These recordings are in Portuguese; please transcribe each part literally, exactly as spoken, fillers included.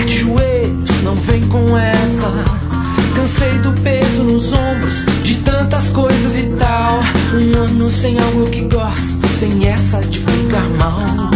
de joelhos, não vem com essa. Cansei do peso nos ombros, de tantas coisas e tal. Um ano sem algo que gosto, sem essa de ficar mal.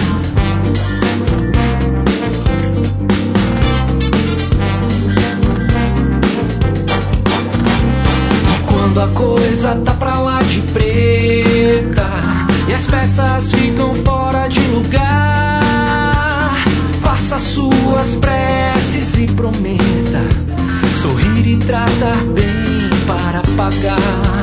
E quando a coisa tá pra lá de preta e as peças ficam fora de lugar, faça suas preces e prometa sorrir e tratar bem para pagar.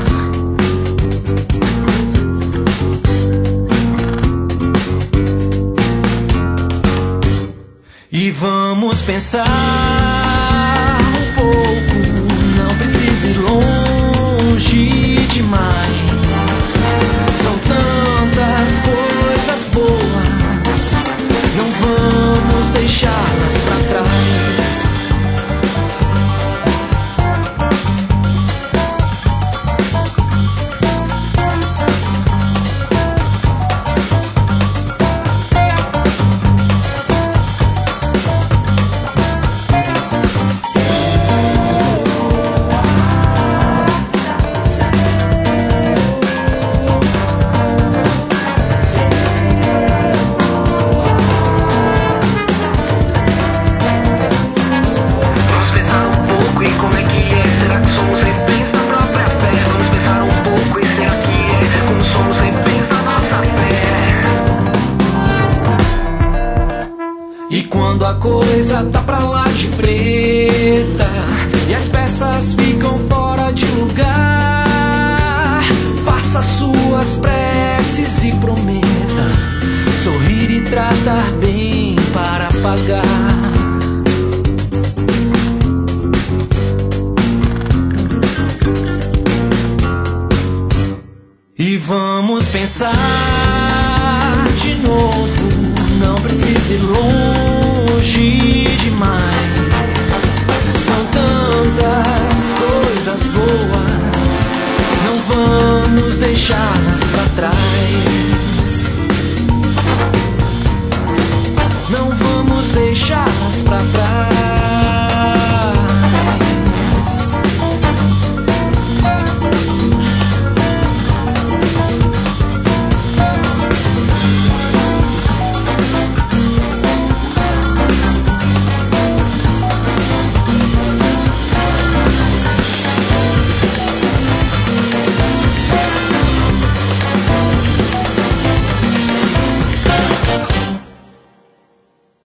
E vamos pensar um pouco, não precisa ir longe demais. São tantas coisas boas, não vamos deixá-las pra trás. Quando a coisa tá pra lá de preta e as peças ficam fora de lugar, faça suas preces e prometa sorrir e tratar bem para pagar.